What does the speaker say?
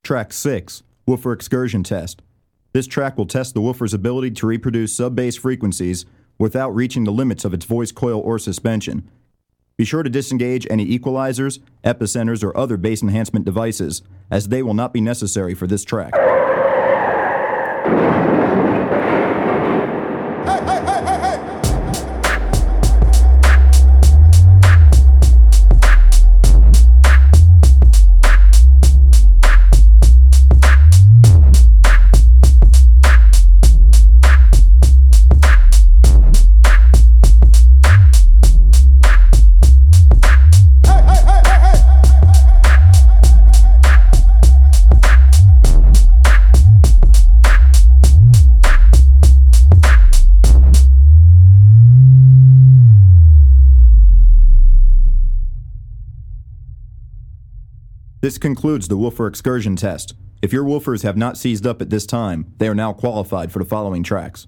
Track 6, Woofer Excursion Test. This track will test the woofer's ability to reproduce sub-bass frequencies without reaching the limits of its voice coil or suspension. Be sure to disengage any equalizers, epicenters, or other bass enhancement devices, as they will not be necessary for this track. This concludes the woofer excursion test. If your woofers have not seized up at this time, they are now qualified for the following tracks.